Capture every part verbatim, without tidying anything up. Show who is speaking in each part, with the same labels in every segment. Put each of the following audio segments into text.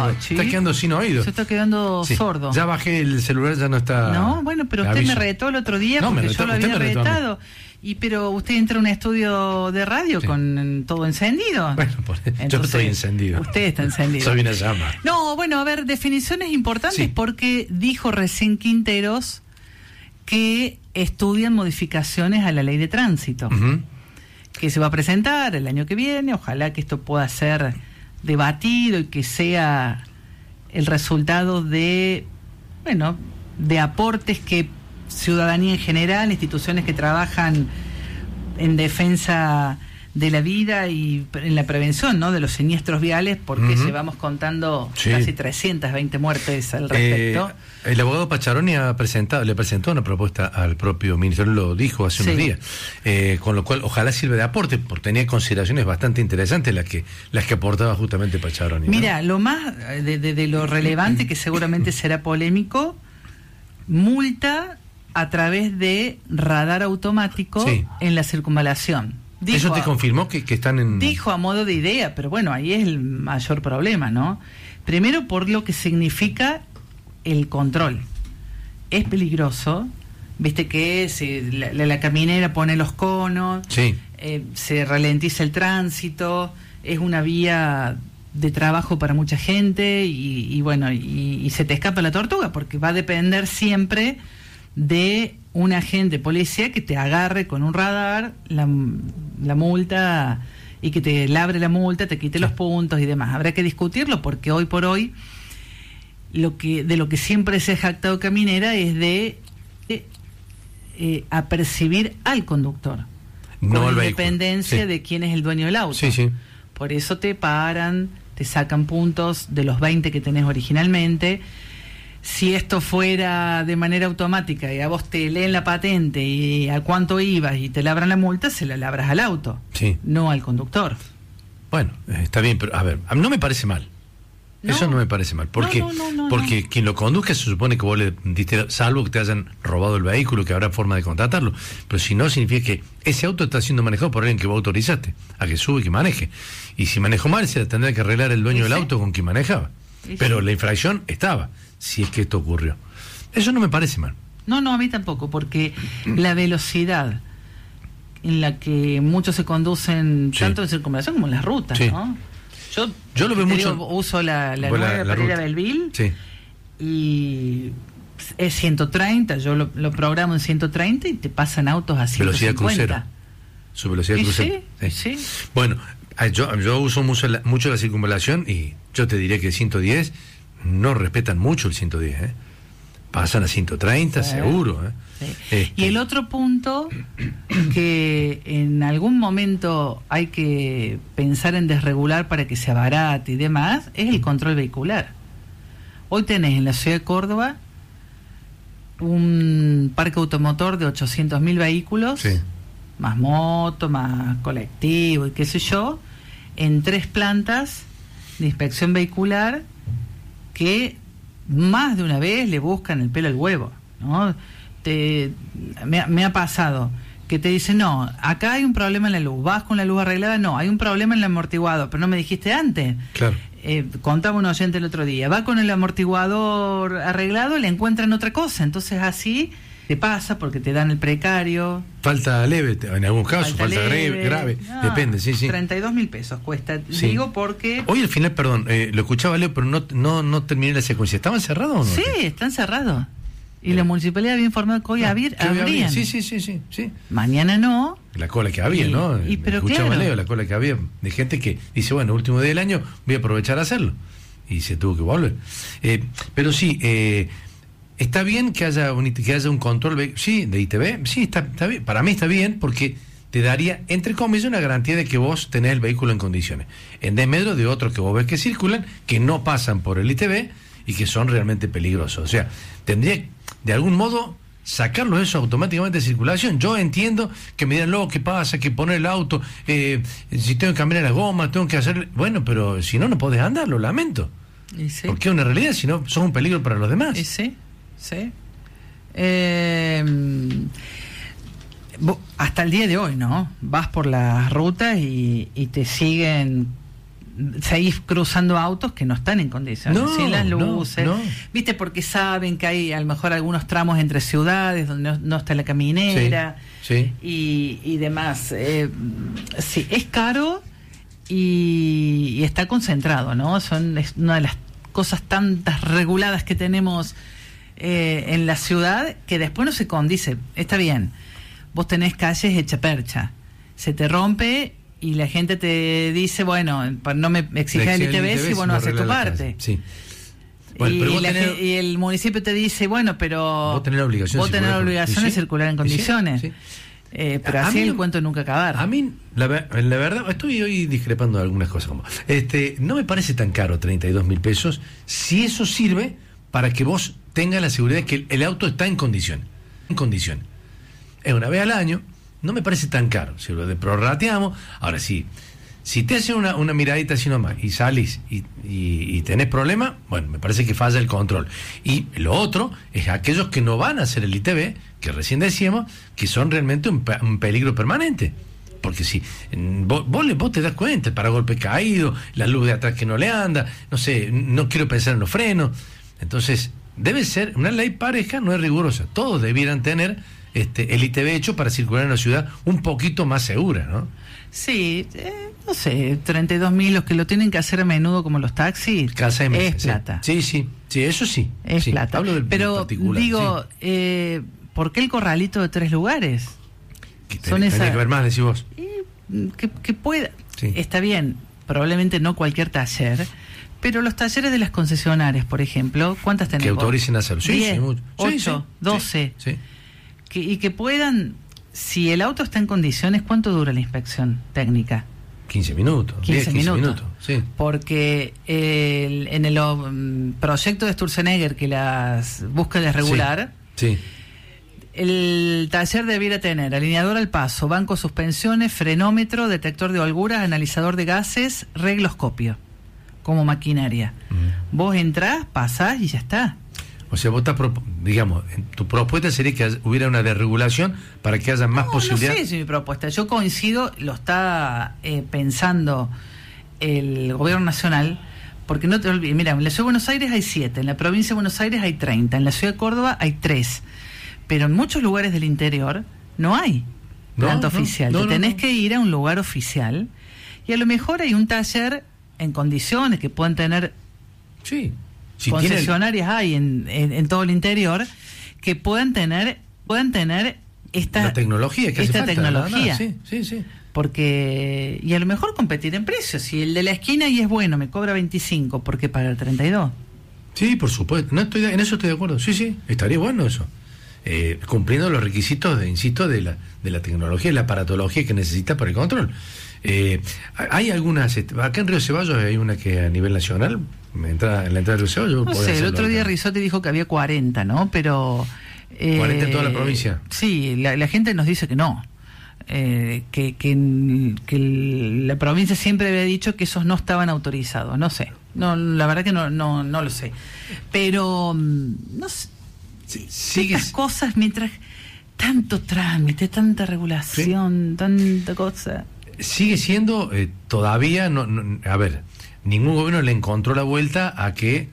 Speaker 1: Pachi.
Speaker 2: Está quedando sin oído.
Speaker 1: Se está quedando sí. sordo.
Speaker 2: Ya bajé el celular, ya no está.
Speaker 1: No, bueno, pero usted aviso. me retó el otro día no, porque retó, yo lo había retado. Y pero usted entra a un estudio de radio sí. con todo encendido.
Speaker 2: Bueno, por, Entonces, yo estoy encendido.
Speaker 1: Usted está encendido.
Speaker 2: Soy una llama.
Speaker 1: No, bueno, a ver, definiciones importantes sí. porque dijo recién Quinteros que estudian modificaciones a la ley de tránsito. Uh-huh. Que se va a presentar el año que viene. Ojalá que esto pueda ser debatido y que sea el resultado de, bueno, de aportes que ciudadanía en general, instituciones que trabajan en defensa de la vida y en la prevención, ¿no?, de los siniestros viales, porque uh-huh. llevamos contando sí. casi trescientas veinte muertes al respecto.
Speaker 2: Eh, el abogado Pacharoni ha presentado, le presentó una propuesta al propio ministerio, lo dijo hace sí. unos días, eh, con lo cual ojalá sirva de aporte, porque tenía consideraciones bastante interesantes las que las que aportaba justamente Pacharoni, ¿no?
Speaker 1: Mira, lo más de, de, de lo relevante, que seguramente será polémico, multa a través de radar automático sí. en la circunvalación. Dijo,
Speaker 2: ¿eso te confirmó que, que están en...?
Speaker 1: Dijo a modo de idea, pero bueno, ahí es el mayor problema, ¿no? Primero por lo que significa el control. Es peligroso, viste que se, la, la, la caminera pone los conos,
Speaker 2: sí.
Speaker 1: eh, se ralentiza el tránsito, es una vía de trabajo para mucha gente y, y bueno, y, y se te escapa la tortuga, porque va a depender siempre de un agente policía que te agarre con un radar la, la multa y que te labre la multa, te quite sí. los puntos y demás. Habrá que discutirlo porque hoy por hoy lo que de lo que siempre se ha jactado Caminera es de, de eh, apercibir al conductor,
Speaker 2: no
Speaker 1: con independencia sí. de quién es el dueño del auto.
Speaker 2: Sí, sí.
Speaker 1: Por eso te paran, te sacan puntos de los veinte que tenés originalmente. Si esto fuera de manera automática y a vos te leen la patente y a cuánto ibas y te labran la multa, se la labras al auto,
Speaker 2: sí.
Speaker 1: no al conductor.
Speaker 2: Bueno, está bien, pero a ver, a mí no me parece mal. No. Eso no me parece mal. ¿Por
Speaker 1: no,
Speaker 2: qué?
Speaker 1: No, no, no,
Speaker 2: Porque
Speaker 1: no.
Speaker 2: quien lo conduzca se supone que vos le diste, salvo que te hayan robado el vehículo, que habrá forma de contratarlo. Pero si no, significa que ese auto está siendo manejado por alguien que vos autorizaste a que sube y que maneje. Y si manejó mal, se tendrá que arreglar el dueño
Speaker 1: ¿Sí?
Speaker 2: del auto con quien manejaba.
Speaker 1: ¿Sí?
Speaker 2: Pero la infracción estaba, si es que esto ocurrió. Eso no me parece mal.
Speaker 1: No, no, a mí tampoco, porque la velocidad en la que muchos se conducen, sí. tanto en circunvalación como en las rutas, sí. ¿no? Yo,
Speaker 2: Yo lo veo mucho.
Speaker 1: Digo, uso la, la
Speaker 2: bueno,
Speaker 1: nueva
Speaker 2: la, la
Speaker 1: para ir a Belville
Speaker 2: sí.
Speaker 1: y es ciento treinta, yo lo, lo programo en ciento treinta y te pasan autos a ciento cincuenta.
Speaker 2: Velocidad crucero. Su velocidad
Speaker 1: ¿Y
Speaker 2: crucero.
Speaker 1: Sí, sí. sí.
Speaker 2: Bueno, yo, yo uso mucho la, mucho la circunvalación y yo te diría que el ciento diez no respetan mucho el ciento diez, ¿eh? Pasan a ciento treinta, sí. seguro, ¿eh?
Speaker 1: Sí.
Speaker 2: Este.
Speaker 1: Y el otro punto que en algún momento hay que pensar en desregular para que se abarate y demás es el control vehicular. Hoy tenés en la ciudad de Córdoba un parque automotor de ochocientos mil vehículos,
Speaker 2: sí.
Speaker 1: más moto, más colectivo y qué sé yo, en tres plantas de inspección vehicular que más de una vez le buscan el pelo al huevo, ¿no? Te, me, me ha pasado que te dicen, no, acá hay un problema en la luz, vas con la luz arreglada, no, hay un problema en el amortiguador, pero no me dijiste antes.
Speaker 2: Claro.
Speaker 1: Eh, contaba un oyente el otro día, va con el amortiguador arreglado, le encuentran otra cosa, entonces así te pasa porque te dan el precario.
Speaker 2: Falta leve, en algún caso, falta, falta
Speaker 1: leve,
Speaker 2: grave, grave.
Speaker 1: No,
Speaker 2: depende, sí, sí.
Speaker 1: treinta y dos mil pesos cuesta, sí. Digo porque...
Speaker 2: Hoy al final, perdón, eh, lo escuchaba Leo, pero no, no, no terminé la secuencia. ¿Estaban cerrados o no?
Speaker 1: Sí, están cerrados. Y eh. la municipalidad había informado que hoy
Speaker 2: no,
Speaker 1: abrir,
Speaker 2: que
Speaker 1: abrían.
Speaker 2: Había. Sí, sí, sí, sí, sí.
Speaker 1: Mañana no.
Speaker 2: La cola que había,
Speaker 1: y,
Speaker 2: ¿no?
Speaker 1: Y, pero
Speaker 2: escuchaba
Speaker 1: claro.
Speaker 2: Leo, la cola que había de gente que dice, bueno, último día del año voy a aprovechar a hacerlo. Y se tuvo que volver. Eh, pero sí, eh, ¿está bien que haya un, que haya un control, sí, de I T V? Sí, está, está bien. Para mí está bien porque te daría, entre comillas, una garantía de que vos tenés el vehículo en condiciones. En desmedro de otros que vos ves que circulan, que no pasan por el I T V y que son realmente peligrosos. O sea, tendría, de algún modo, sacarlo eso automáticamente de circulación. Yo entiendo que me digan, luego, ¿qué pasa? Que poner el auto, eh, si tengo que cambiar la goma, tengo que hacer... Bueno, pero si no, no podés andar, lo lamento.
Speaker 1: ¿Y sí?
Speaker 2: Porque es una realidad, si no, sos un peligro para los demás.
Speaker 1: ¿Y sí? Sí. Eh, hasta el día de hoy, ¿no? Vas por las rutas y, y te siguen seguís cruzando autos que no están en condiciones,
Speaker 2: no,
Speaker 1: sin las luces,
Speaker 2: no, no.
Speaker 1: viste, porque saben que hay a lo mejor algunos tramos entre ciudades donde no, no está la caminera,
Speaker 2: sí, sí.
Speaker 1: Y, y demás. Eh, sí, es caro y, y está concentrado, ¿no? Son es una de las cosas tantas reguladas que tenemos eh, en la ciudad que después no se condice. Está bien, vos tenés calles hecha percha, se te rompe y la gente te dice, bueno, no me exijas el I T V si vos no haces tu parte.
Speaker 2: Sí. Bueno,
Speaker 1: y,
Speaker 2: pero
Speaker 1: la,
Speaker 2: tenés,
Speaker 1: y el municipio te dice, bueno, pero
Speaker 2: vos tenés la obligación,
Speaker 1: vos tenés la obligación de circular en condiciones. Sí, sí. Eh, pero a así mí, el cuento nunca acabar.
Speaker 2: A mí, la, la verdad, estoy hoy discrepando de algunas cosas. Como este no me parece tan caro treinta y dos mil pesos si eso sirve para que vos tengas la seguridad de que el, el auto está en condición. En condición. Es una vez al año. No me parece tan caro, si lo de prorrateamos. Ahora sí, si te hacen una, una miradita así nomás y salís y, y, y tenés problemas, bueno, me parece que falla el control. Y lo otro es aquellos que no van a hacer el I T V, que recién decíamos, que son realmente un, un peligro permanente. Porque si vos, vos, vos te das cuenta, el paragolpe caído, la luz de atrás que no le anda, no sé, no quiero pensar en los frenos. Entonces, debe ser, una ley pareja no es rigurosa. Todos debieran tener Este, el I T V hecho para circular en la ciudad un poquito más segura, ¿no?
Speaker 1: Sí, eh, no sé, treinta y dos mil, los que lo tienen que hacer a menudo como los taxis,
Speaker 2: Casa M,
Speaker 1: es
Speaker 2: sí.
Speaker 1: plata.
Speaker 2: Sí, sí, sí, eso sí.
Speaker 1: Es
Speaker 2: sí.
Speaker 1: plata.
Speaker 2: Hablo del
Speaker 1: Pero
Speaker 2: particular,
Speaker 1: digo,
Speaker 2: sí.
Speaker 1: eh, ¿por qué el corralito de tres lugares?
Speaker 2: Que ten, Son esa... que ver más, decís vos.
Speaker 1: Eh, que, que pueda, sí. Está bien, probablemente no cualquier taller, pero los talleres de las concesionarias, por ejemplo, ¿cuántas tenemos?
Speaker 2: Que autoricen hacerlo. Sí,
Speaker 1: diez,
Speaker 2: sí, mucho.
Speaker 1: ocho,
Speaker 2: sí, sí,
Speaker 1: doce.
Speaker 2: Sí, sí.
Speaker 1: Que, y que puedan, si el auto está en condiciones, ¿cuánto dura la inspección técnica?
Speaker 2: quince minutos.
Speaker 1: quince,
Speaker 2: diez, quince
Speaker 1: minutos.
Speaker 2: minutos, sí.
Speaker 1: Porque el, en el um, proyecto de Sturzenegger, que las búsquedas regular,
Speaker 2: sí, sí.
Speaker 1: El taller debiera tener alineador al paso, banco suspensiones, frenómetro, detector de holguras, analizador de gases, regloscopio, como maquinaria. Mm. Vos entrás, pasás y ya está.
Speaker 2: O sea, vos estás, digamos, tu propuesta sería que hubiera una desregulación para que haya más
Speaker 1: no,
Speaker 2: posibilidades.
Speaker 1: No sé si mi propuesta. Yo coincido, lo está eh, pensando el gobierno nacional, porque no te olvides, mira, en la ciudad de Buenos Aires hay siete, en la provincia de Buenos Aires hay treinta, en la ciudad de Córdoba hay tres, pero en muchos lugares del interior no hay planta no, oficial. No, no, te tenés no, no. que ir a un lugar oficial y a lo mejor hay un taller en condiciones que puedan tener...
Speaker 2: Sí.
Speaker 1: Si concesionarias tiene... hay en, en, en todo el interior que puedan tener puedan tener esta
Speaker 2: la tecnología que
Speaker 1: esta
Speaker 2: hace falta,
Speaker 1: tecnología,
Speaker 2: sí, sí, sí.
Speaker 1: Porque y a lo mejor competir en precios. Si el de la esquina y es bueno me cobra veinticinco, ¿por qué pagar treinta y dos?
Speaker 2: Sí, por supuesto. No estoy en eso estoy de acuerdo. Sí, sí, estaría bueno eso. Eh, cumpliendo los requisitos de, insisto, de la de la tecnología y la aparatología que necesita para el control. Eh, hay algunas, acá en Río Ceballos hay una que a nivel nacional, entra, en la entrada de Río Ceballos.
Speaker 1: No sé, el otro día Rizotti dijo que había cuarenta, ¿no? Pero...
Speaker 2: Eh, ¿cuarenta en toda la provincia?
Speaker 1: Sí, la, la gente nos dice que no. Eh, que, que, que la provincia siempre había dicho que esos no estaban autorizados. No sé. No, la verdad que no, no, no lo sé. Pero, no sé. Sí, sigues... Estas cosas mientras... Tanto trámite, tanta regulación, ¿sí? Tanta cosa...
Speaker 2: Sigue siendo eh, todavía, no, no, a ver, ningún gobierno le encontró la vuelta a que,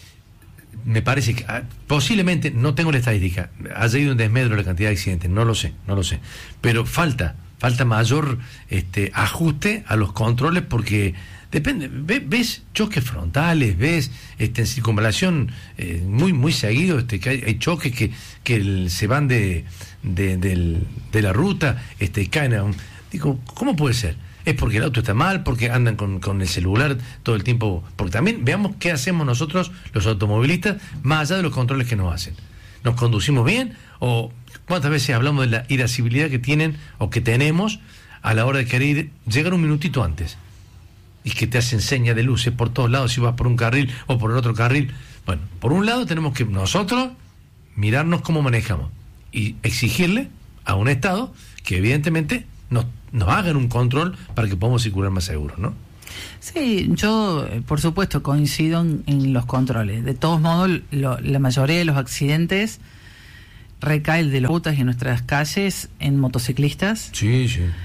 Speaker 2: me parece que ah, posiblemente, no tengo la estadística, haya ido un desmedro la cantidad de accidentes, no lo sé, no lo sé, pero falta, falta mayor este, ajuste a los controles porque depende, ve, ves choques frontales, ves este, en circunvalación eh, muy muy seguido, este, que hay, hay choques que, que el, se van de, de, de, de la ruta, este, caen a un... Digo, ¿cómo puede ser? ¿Es porque el auto está mal? ¿Porque andan con, con el celular todo el tiempo? Porque también veamos qué hacemos nosotros, los automovilistas, más allá de los controles que nos hacen. ¿Nos conducimos bien? ¿O cuántas veces hablamos de la irascibilidad que tienen o que tenemos a la hora de querer llegar un minutito antes? Y que te hacen señas de luces por todos lados si vas por un carril o por el otro carril. Bueno, por un lado tenemos que nosotros mirarnos cómo manejamos y exigirle a un Estado que evidentemente nos nos hagan un control para que podamos circular más seguros, ¿no?
Speaker 1: Sí, yo por supuesto coincido en, en los controles. De todos modos, lo, la mayoría de los accidentes recaen de las rutas y en nuestras calles en motociclistas.
Speaker 2: Sí, sí.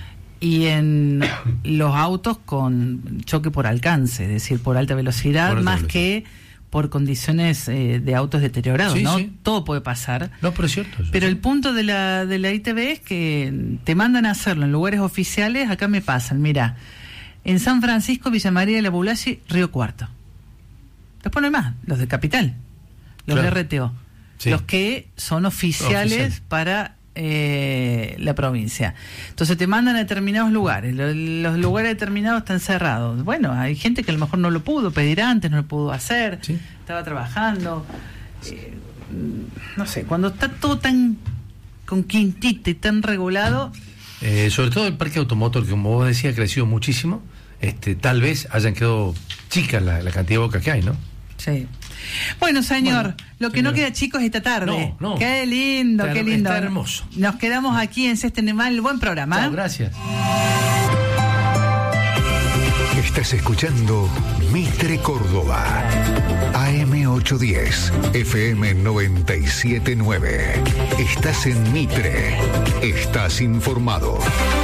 Speaker 1: y en los autos con choque por alcance, es decir, por alta velocidad, por alta más velocidad. que por condiciones eh, de autos deteriorados, sí, ¿no? Sí. Todo puede pasar.
Speaker 2: No, pero es cierto. Eso,
Speaker 1: pero
Speaker 2: sí.
Speaker 1: el punto de la, de la I T V es que te mandan a hacerlo en lugares oficiales. Acá me pasan, mira, en San Francisco, Villa María de la Bulaci, Río Cuarto. Después no hay más, los de Capital, los claro. de R T O, sí. los que son oficiales Oficial. para eh, la provincia. Entonces te mandan a determinados lugares, los, los lugares determinados están cerrados. Bueno, hay gente que a lo mejor no lo pudo pedir antes, no lo pudo hacer, sí. estaba trabajando. Eh, no sé, cuando está todo tan con quintita y tan regulado.
Speaker 2: Eh, sobre todo el parque automotor, que como vos decías, ha crecido muchísimo. Este, tal vez hayan quedado chicas la, la cantidad de bocas que hay, ¿no?
Speaker 1: Sí. Bueno, señor, bueno, lo que señora. no queda chico es esta tarde.
Speaker 2: No, no.
Speaker 1: Qué lindo,
Speaker 2: está,
Speaker 1: qué lindo.
Speaker 2: Está hermoso.
Speaker 1: Nos quedamos aquí en Sexta Animal. Buen programa.
Speaker 2: Chao, gracias.
Speaker 3: Estás escuchando Mitre Córdoba. A M ochocientos diez, F M noventa y siete punto nueve. Estás en Mitre. Estás informado.